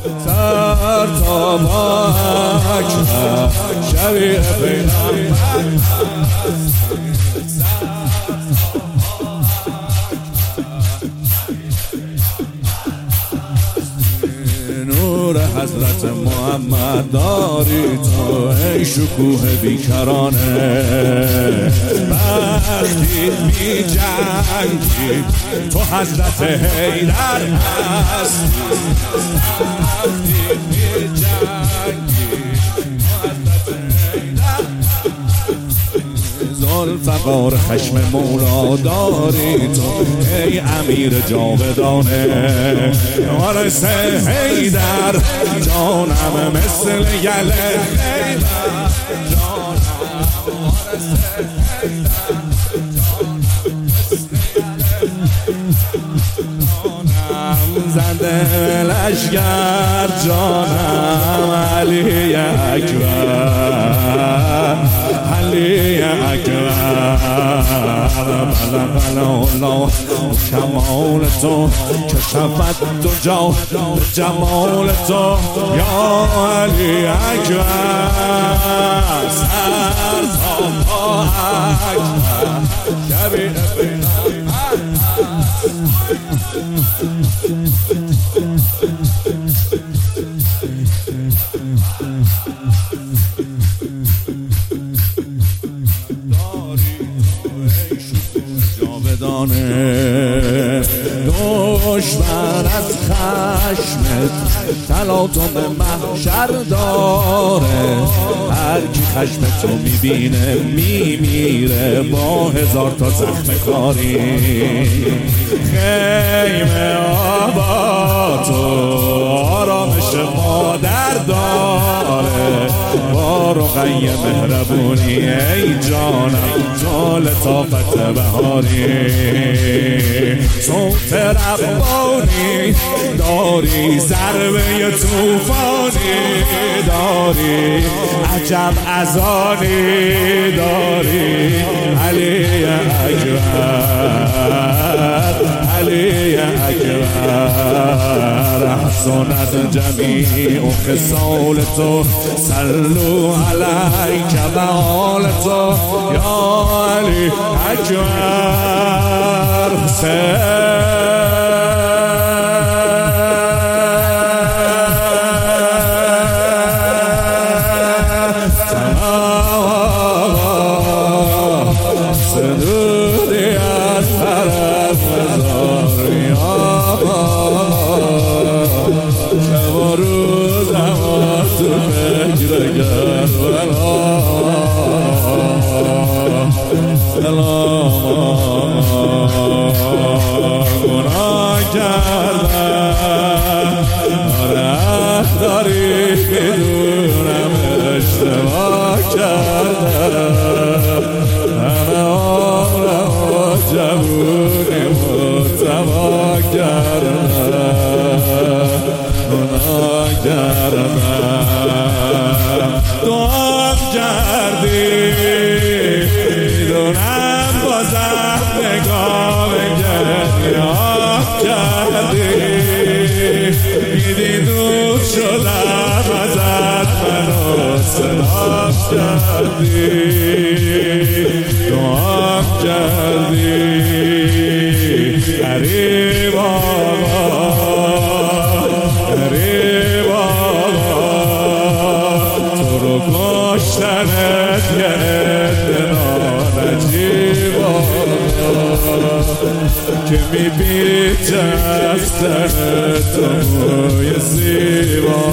سر تا پاک شبیه پیغمبر نور حضرت محمد داری تو ای شکوه بیکرانه وقتی بی جنگی تو حضرت حیدر هستی وقتی بی جنگی تو حضرت حیدر ذوالفقار خشم مولا داری تو ای امیر جاودانه وارث حیدر جانم مثل گله جانم وارث حیدر زنده لشگر جانم علی اکبر علی اکبر بلا کمال تو که شفت تو جمال تو یا علی اکبر سر تا پا اکبر شبیه دشمن از خشمت تلاطم محشر داره هر کی خشم تو میبینه میمیره با هزار تا زخم کاری خیمه آبا تو آرامش مادر داره با رقیه مهربونی ای جانم تو لطافت بهاری صوت ربانی داری ضربه توفانی داری عجب اذانی داری علی اکبر علی اکبر احسنت جمیع خصال تو صلوا علیک بآل تو یا علی اکبر سدودی از طرف شب و روزم تو فکر کربلا گناه کردم راه داری بدونم اشتباه کردم همه عمرم و جوونی تباه کردم گناه کردم دعا کردی میدونم بازم نگاه گریاه کردی میدی دور شدم ازت منو سلاف کردی دعا کردی غریب آقا غریب آقا تو رو کشتنت گرفت نجیب که میبینی دستت تو موی زیبا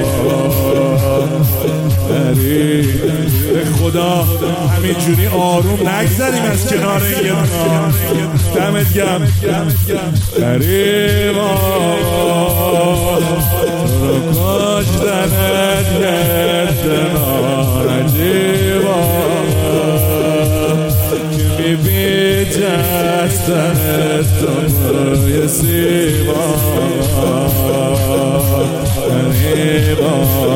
به خدا همینجوری آروم نگذاریم از کنار این دمت گرم غریبا تو رو کشتنت گرفت نجیبا که میبینی دستت تو موی زیبا غریبا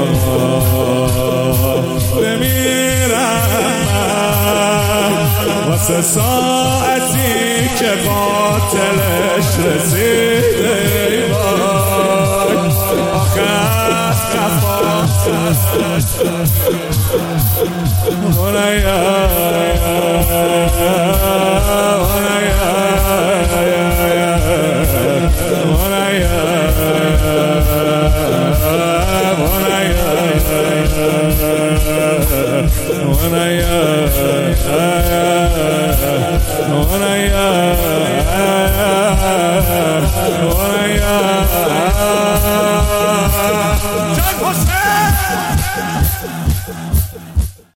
بمیرم واسه ساعتی که قاتلش رسیده آخه وانا يا